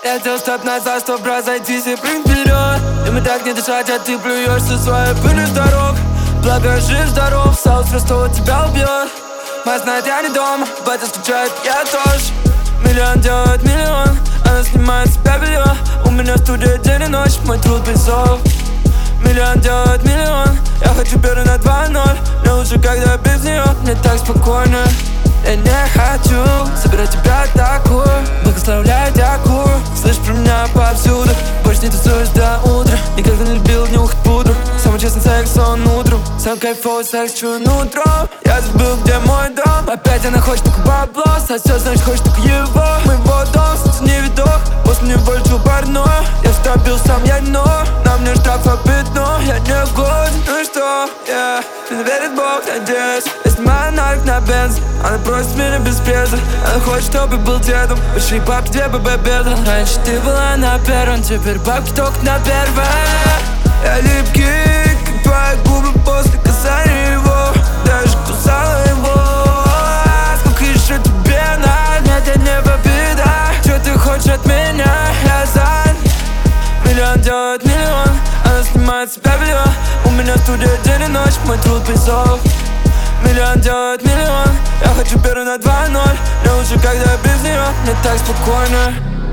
Я хотел стать назад, чтоб разойтись и прыгнуть вперед. И мы так не дышать, а ты плюешься своей пылью с дорог. Благо жив-здоров, соус Ростова тебя убьет. Мать знает, я не дома, батя скучает, я тоже. Миллион делает миллион, она снимает с себя белье. У меня студия день и ночь, мой труд без слов. Миллион делает миллион, я хочу первый на 2-0. Мне лучше, когда без нее, мне так спокойно. Я не хочу собирать тебя такую. Благословляю, дякую. Слышь про меня повсюду. Больше не тусуюсь до утра. Никогда не любил нюхать пудру. Самый честный секс, он утром. Сам кайфовый секс, чую нутром. Я забыл, где мой дом. Опять она хочет только бабло. Сосет, значит, хочет только его. Моего дом, солнце не видок. После него лечу парное. Я вступил сам, я дно. На мне штраф обидно. Я не годен, ну и что? Мне верит Бог, надеюсь. Я снимаю нарк на бенз. Она просит меня без преза. Она хочет, чтобы был дедом. Большие бабки, 2 ББ беда. Раньше ты была на первом, теперь бабки только на первое. Я липкий, как твои губы после касания его. Даже кусала его. Сколько еще тебе надо? Нет, я не в обидах. Что ты хочешь от меня? Я занят. Миллион делает миллион, она снимает с себя белье. У меня студия день и ночь, мой труд без слов. Миллион делает миллион, я хочу первый на 2-0. Мне лучше, когда без нее, мне так спокойно.